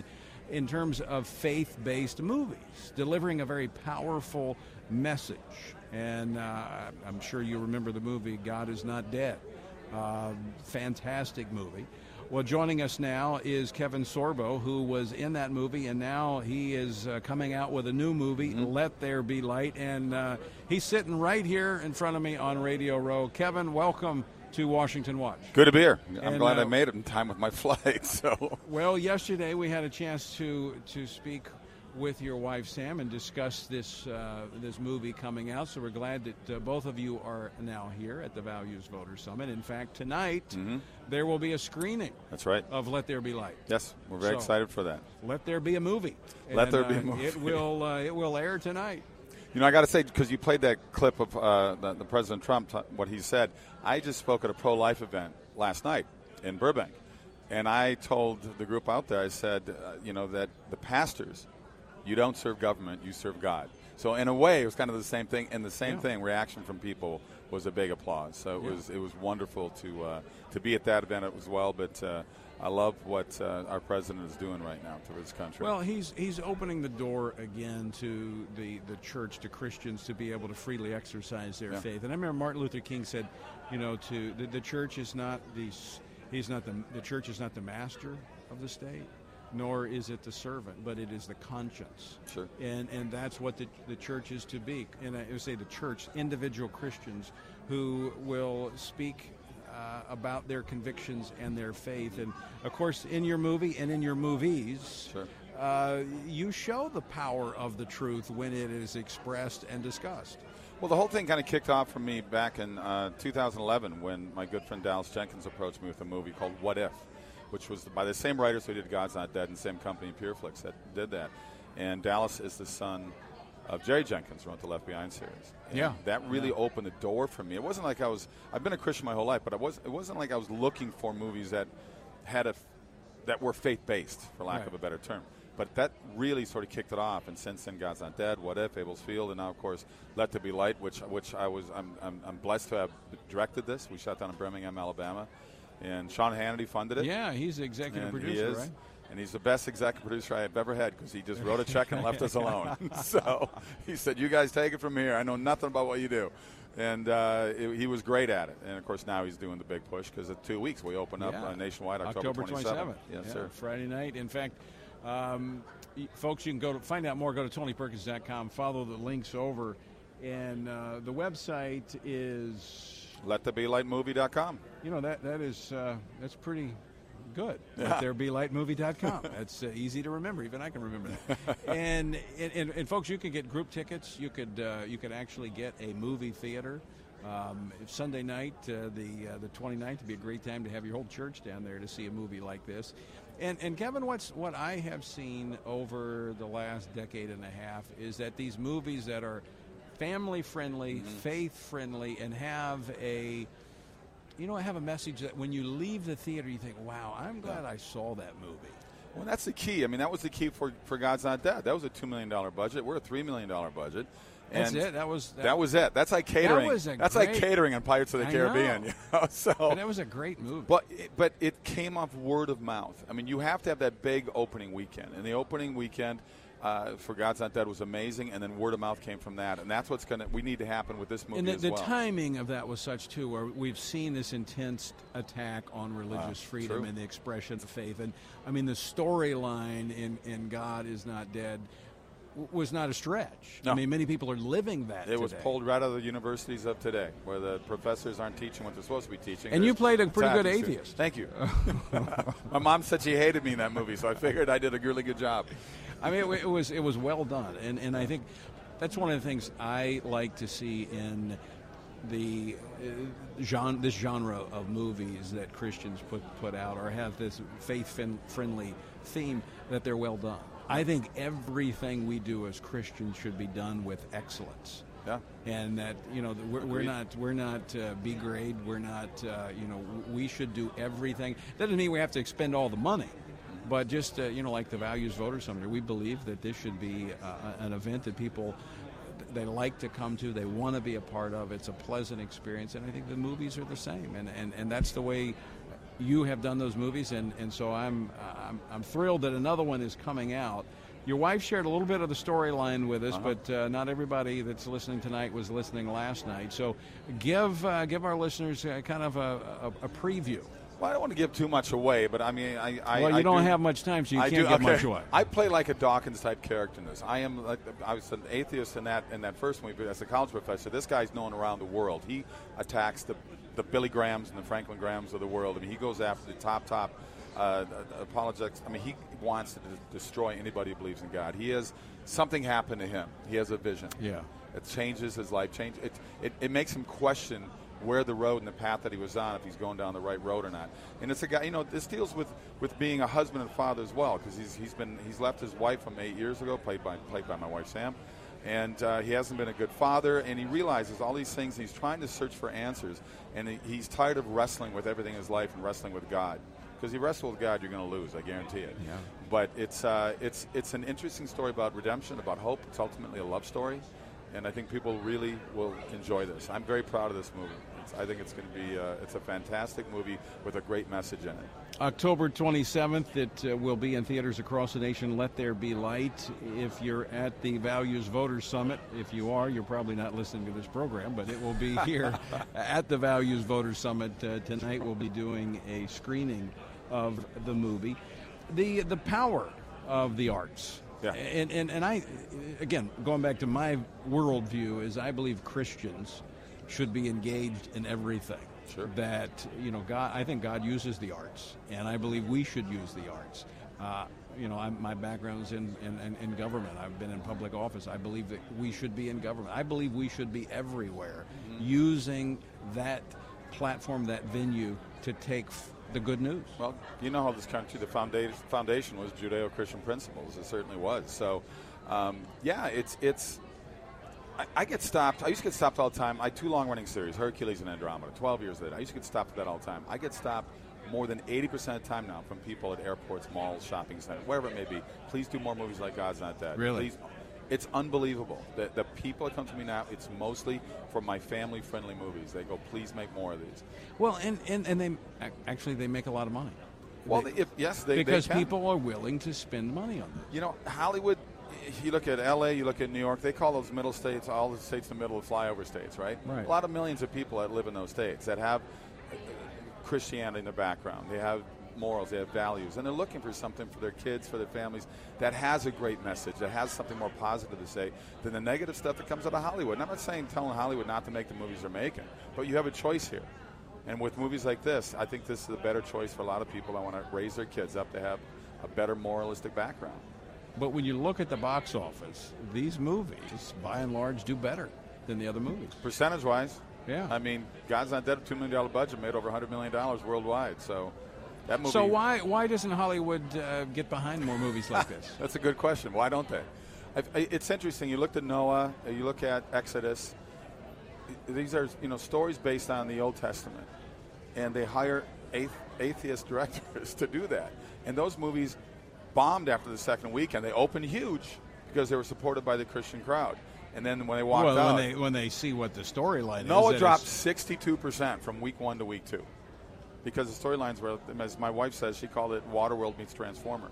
in terms of faith-based movies, delivering a very powerful message. And uh, I'm sure you remember the movie God Is Not Dead. Uh, fantastic movie. Well, joining us now is Kevin Sorbo, who was in that movie, and now he is uh, coming out with a new movie, mm-hmm. Let There Be Light, and uh, he's sitting right here in front of me on Radio Row. Kevin, welcome to Washington Watch. Good to be here. I'm and, glad uh, I made it in time with my flight. So, well, yesterday we had a chance to to speak with your wife Sam and discuss this uh, this movie coming out. So we're glad that uh, both of you are now here at the Values Voters Summit. In fact, tonight mm-hmm. there will be a screening. That's right. Of Let There Be Light. Yes, we're very so, excited for that. Let there be a movie. Let and, there be uh, a movie. It will uh, it will air tonight. You know, I got to say, because you played that clip of uh, the, the President Trump, t- what he said, I just spoke at a pro-life event last night in Burbank. And I told the group out there, I said, uh, you know, that the pastors, you don't serve government, you serve God. So in a way, it was kind of the same thing. And the same yeah. thing, reaction from people was a big applause. So it yeah. was it was wonderful to uh, to be at that event as well. But uh, I love what uh, our president is doing right now to this country. Well, he's he's opening the door again to the, the church, to Christians, to be able to freely exercise their yeah. faith. And I remember Martin Luther King said, you know, to the, the church is not the he's not the the church is not the master of the state, nor is it the servant, but it is the conscience. Sure. And and that's what the the church is to be. And I would say the church, individual Christians who will speak Uh, about their convictions and their faith. And, of course, in your movie and in your movies, sure. uh, you show the power of the truth when it is expressed and discussed. Well, the whole thing kind of kicked off for me back in uh, two thousand eleven when my good friend Dallas Jenkins approached me with a movie called What If, which was by the same writers who did God's Not Dead and the same company, Pureflix, that did that. And Dallas is the son of Jerry Jenkins, who wrote the Left Behind series. And yeah. that really yeah. opened the door for me. It wasn't like I was, I've been a Christian my whole life, but I was, it wasn't like I was looking for movies that had a, that were faith-based, for lack right. of a better term. But that really sort of kicked it off. And since then, God's Not Dead, What If, Abel's Field, and now, of course, Let There Be Light, which which I was, I'm, I'm, I'm blessed to have directed this. We shot down in Birmingham, Alabama. And Sean Hannity funded it. Yeah, he's the executive and producer, he is. right? And he's the best executive producer I have ever had because he just wrote a check and left us alone. So he said, you guys take it from here. I know nothing about what you do. And uh, it, he was great at it. And, of course, now he's doing the big push because in two weeks we open up yeah. uh, nationwide October, October twenty-seventh. Yes, yeah, sir. Friday night. In fact, um, folks, you can go to find out more. Go to Tony Perkins dot com. Follow the links over. And uh, the website is let there be light movie dot com. You know, that that is uh, that's pretty good. Yeah. Let there be light movie dot com. That's uh, easy to remember. Even I can remember that. and, and, and and folks, you can get group tickets. You could uh, you could actually get a movie theater. Um, Sunday night, uh, the uh, the twenty-ninth, would be a great time to have your whole church down there to see a movie like this. And and Kevin, what's what I have seen over the last decade and a half is that these movies that are family friendly, mm-hmm. faith friendly, and have a you know have a message that when you leave the theater you think, wow, I'm glad I saw that movie. Well, that's the key. I mean, that was the key for, for God's Not Dead. That was a two million dollars budget. We're a three million dollars budget. That's and it. That was that, that was it. That's like catering. That was a That's great, like catering on Pirates of the I Caribbean. Know. You know? So and that was a great movie. But it, but it came off word of mouth. I mean, you have to have that big opening weekend. And the opening weekend uh, for God's Not Dead was amazing. And then word of mouth came from that. And that's what's going to we need to happen with this movie and the, as the well. timing of that was such too, where we've seen this intense attack on religious uh, freedom true. and the expression of faith. And I mean, the storyline in in God Is Not Dead was not a stretch. No. I mean, many people are living that It today. was pulled right out of the universities of today, where the professors aren't teaching what they're supposed to be teaching. And you There's played a pretty good attacking atheist. students. Thank you. My mom said she hated me in that movie, so I figured I did a really good job. I mean, it, it was it was well done, and and I think that's one of the things I like to see in the uh, genre, this genre of movies that Christians put put out or have this faith-friendly theme, that they're well done. I think everything we do as Christians should be done with excellence. Yeah. And that, you know, we're, we're not we're not uh, B grade. We're not, uh, you know, we should do everything. Doesn't mean we have to expend all the money, but just, uh, you know, like the Values Voters Summit, we believe that this should be uh, an event that people, they like to come to, they want to be a part of. It's a pleasant experience, and I think the movies are the same. And, and, and that's the way you have done those movies, and, and so I'm, I'm I'm thrilled that another one is coming out. Your wife shared a little bit of the storyline with us, uh-huh. but uh, not everybody that's listening tonight was listening last night. So give uh, give our listeners uh, kind of a, a, a preview. Well, I don't want to give too much away, but I mean, I. I well, you I don't do, have much time, so you I can't do, give okay. much away. I play like a Dawkins type character in this. I am like I was an atheist in that in that first movie, but as a college professor, this guy's known around the world. He attacks the the Billy Grahams and the Franklin Grahams of the world. I mean, he goes after the top top uh, apologetics. I mean, he wants to destroy anybody who believes in God. He has something happened to him. He has a vision. Yeah, it changes his life. Change it. It, it makes him question where the road and the path that he was on, if he's going down the right road or not. And it's a guy, you know, this deals with, with being a husband and father as well, because he's he's been he's left his wife from eight years ago, played by played by my wife Sam, and uh, he hasn't been a good father, and he realizes all these things. He's trying to search for answers, and he, he's tired of wrestling with everything in his life and wrestling with God. Because you wrestle with God, you're going to lose, I guarantee it. Yeah. But it's uh, it's it's an interesting story about redemption, about hope. It's ultimately a love story. And I think people really will enjoy this. I'm very proud of this movie. It's, I think it's going to be uh, it's a fantastic movie with a great message in it. October twenty-seventh, it uh, will be in theaters across the nation. Let There Be Light. If you're at the Values Voters Summit, if you are, you're probably not listening to this program, but it will be here at the Values Voters Summit. Uh, tonight we'll be doing a screening of the movie. The, the power of the arts. Yeah. And, and and I, again, going back to my worldview, is I believe Christians should be engaged in everything. Sure. That, you know, God, I think God uses the arts, and I believe we should use the arts. Uh, you know, I'm, my background is in, in, in, in government. I've been in public office. I believe that we should be in government. I believe we should be everywhere, mm-hmm. using that platform, that venue, to take f- the good news. Well, you know how this country, the foundation, foundation was Judeo-Christian principles. It certainly was. So, um, yeah, it's it's. I, I get stopped. I used to get stopped all the time. I had two long-running series, Hercules and Andromeda. Twelve years later, I used to get stopped at that all the time. I get stopped more than eighty percent of the time now from people at airports, malls, shopping centers, wherever it may be. Please do more movies like God's Not Dead. Really? Please. It's unbelievable. The, the people that come to me now, it's mostly for my family-friendly movies. They go, please make more of these. Well, and, and, and they actually they make a lot of money. Well, they, if, yes, they because they can. people are willing to spend money on them. You know, Hollywood. You look at L A, you look at New York. They call those middle states, all the states in the middle of flyover states, right? Right. A lot of millions of people that live in those states that have Christianity in their background. They have morals, they have values, and they're looking for something for their kids, for their families, that has a great message, that has something more positive to say than the negative stuff that comes out of Hollywood. And I'm not saying telling Hollywood not to make the movies they're making, but you have a choice here. And with movies like this, I think this is a better choice for a lot of people that want to raise their kids up to have a better moralistic background. But when you look at the box office, these movies, by and large, do better than the other movies. Percentage-wise. Yeah. I mean, God's Not Dead, two million dollars budget, made over one hundred million dollars worldwide, so... That movie, so why why doesn't Hollywood uh, get behind more movies like this? That's a good question. Why don't they? I've, it's interesting. You look at Noah. You look at Exodus. These are you know stories based on the Old Testament, and they hire atheist directors to do that. And those movies bombed after the second weekend. They opened huge because they were supported by the Christian crowd. And then when they walked well, out, when they when they see what the storyline is, Noah dropped sixty-two percent from week one to week two. Because the storylines were, as my wife says, she called it Waterworld meets Transformers.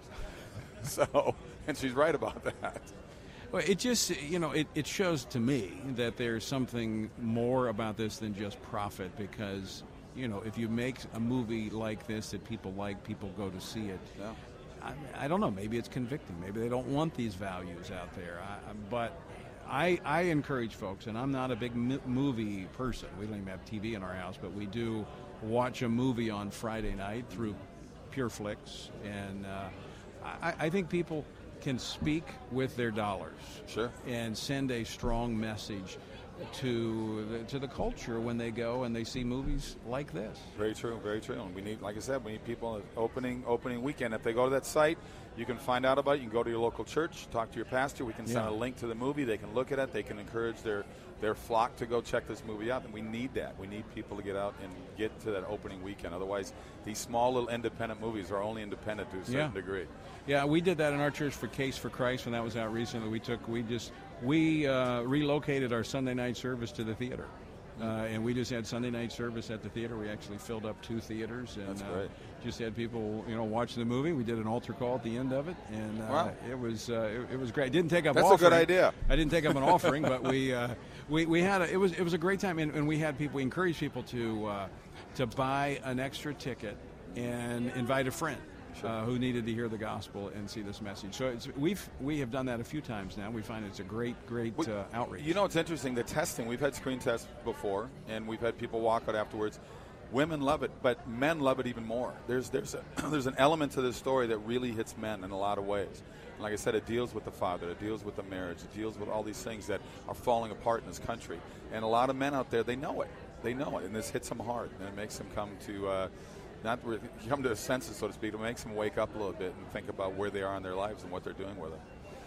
So, and she's right about that. Well, it just, you know, it, it shows to me that there's something more about this than just profit because, you know, if you make a movie like this that people like, people go to see it. Yeah. I, I don't know, maybe it's convicting. Maybe they don't want these values out there. I, but I, I encourage folks, and I'm not a big m- movie person. We don't even have T V in our house, but we do watch a movie on Friday night through Pure Flix, and uh, I, I think people can speak with their dollars, sure, and send a strong message to the, to the culture when they go and they see movies like this. Very true, very true. And we need, like I said, we need people at opening opening weekend. If they go to that site, you can find out about it. You can go to your local church, talk to your pastor. We can send Yeah. a link to the movie. They can look at it. They can encourage their their flock to go check this movie out. And we need that. We need people to get out and get to that opening weekend. Otherwise, these small little independent movies are only independent to a certain Yeah. degree. Yeah, we did that in our church for Case for Christ when that was out recently. We took, we just, we uh, relocated our Sunday night service to the theater. Uh, and we just had Sunday night service at the theater. We actually filled up two theaters. And, That's great. Uh, just had people, you know, watching the movie. We did an altar call at the end of it, and uh, wow. it was uh, it, it was great. Didn't take up. That's offering. a good idea. I didn't take up an offering, but we uh, we we had a, it was it was a great time, and, and we had people. We encouraged people to uh, to buy an extra ticket and invite a friend. Sure. Uh, who needed to hear the gospel and see this message. So it's, we've we have done that a few times now. We find it's a great, great uh, outreach. You know, it's interesting, the testing. We've had screen tests before, and we've had people walk out afterwards. Women love it, but men love it even more. There's there's a, there's an element to this story that really hits men in a lot of ways. And like I said, it deals with the father, it deals with the marriage, it deals with all these things that are falling apart in this country. And a lot of men out there, they know it. They know it, and this hits them hard, and it makes them come to... Uh, Not really come to a senses, so to speak. It makes them wake up a little bit and think about where they are in their lives and what they're doing with it.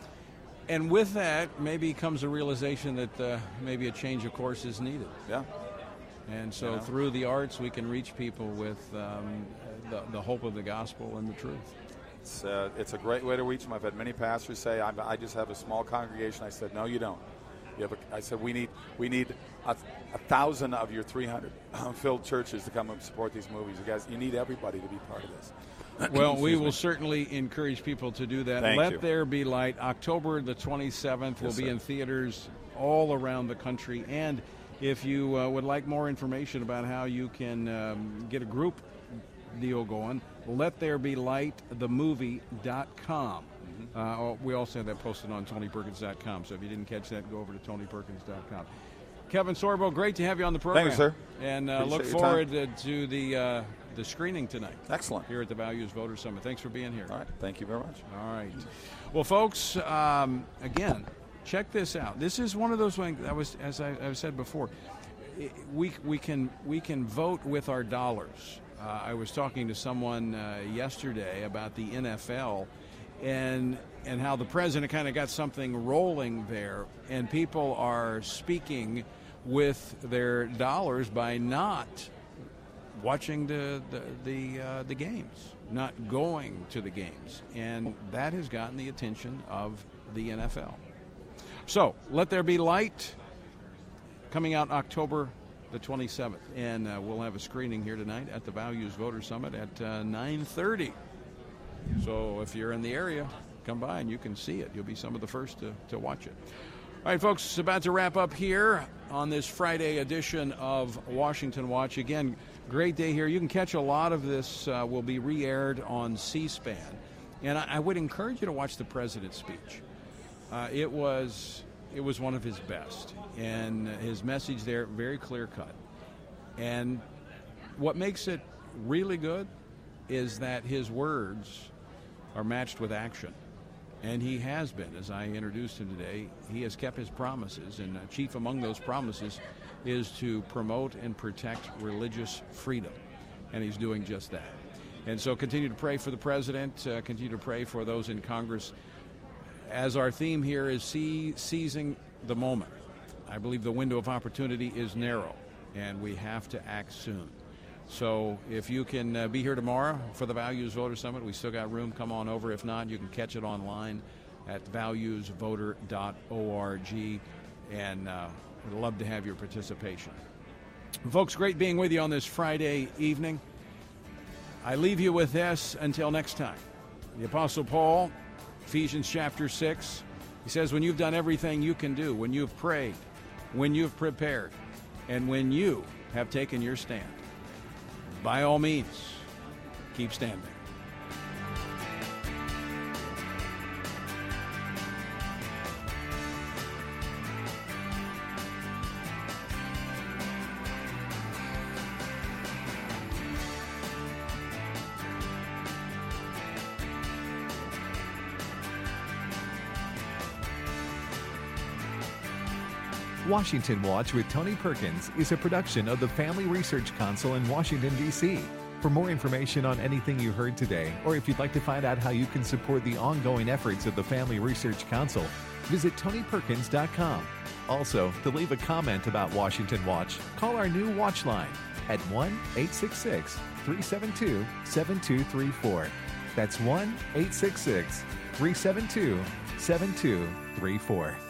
And with that, maybe comes a realization that uh, maybe a change of course is needed. Yeah. And so you know? through the arts, we can reach people with um, the, the hope of the gospel and the truth. It's, uh, it's a great way to reach them. I've had many pastors say, I, I just have a small congregation. I said, no, you don't. You have a, I said, we need we need a, a thousand of your three hundred filled churches to come and support these movies. You guys, you need everybody to be part of this. Well, we will certainly encourage people to do that. Thank Let you. There Be Light, October the twenty-seventh, will Yes, be sir. in theaters all around the country. And if you uh, would like more information about how you can um, get a group deal going, let there be light the movie dot com. Uh, we also have that posted on Tony Perkins dot com, so if you didn't catch that, go over to Tony Perkins dot com. Kevin Sorbo, great to have you on the program. Thank you, sir. And uh, Appreciate look your forward to, to the uh, the screening tonight. Excellent. Here at the Values Voter Summit. Thanks for being here. All right. Thank you very much. All right. Well, folks, um, again, check this out. This is one of those things. I was, as I, I said before, we we can we can vote with our dollars. Uh, I was talking to someone uh, yesterday about the N F L. And and how the president kind of got something rolling there, and people are speaking with their dollars by not watching the the the, uh, the games, not going to the games, and that has gotten the attention of the N F L. So, Let There Be Light, coming out October the twenty-seventh, and uh, we'll have a screening here tonight at the Values Voter Summit at uh, nine thirty. So if you're in the area, come by and you can see it. You'll be some of the first to, to watch it. All right, folks, about to wrap up here on this Friday edition of Washington Watch. Again, great day here. You can catch a lot of this uh, will be re-aired on C-SPAN. And I, I would encourage you to watch the president's speech. Uh, it was it was one of his best. And his message there, very clear-cut. And what makes it really good is that his words are matched with action. And he has been, as I introduced him today, he has kept his promises, and uh, chief among those promises is to promote and protect religious freedom. And he's doing just that. And so continue to pray for the president, uh, continue to pray for those in Congress. As our theme here is see, seizing the moment. I believe the window of opportunity is narrow, and we have to act soon. So if you can uh, be here tomorrow for the Values Voter Summit, we still got room. Come on over. If not, you can catch it online at values voter dot org, and uh, we'd love to have your participation. Folks, great being with you on this Friday evening. I leave you with this until next time. The Apostle Paul, Ephesians chapter six, he says, when you've done everything you can do, when you've prayed, when you've prepared, and when you have taken your stand, by all means, keep standing. Washington Watch with Tony Perkins is a production of the Family Research Council in Washington, D C For more information on anything you heard today, or if you'd like to find out how you can support the ongoing efforts of the Family Research Council, visit Tony Perkins dot com. Also, to leave a comment about Washington Watch, call our new Watch line at one eight six six, three seven two, seven two three four. That's one eight six six, three seven two, seven two three four.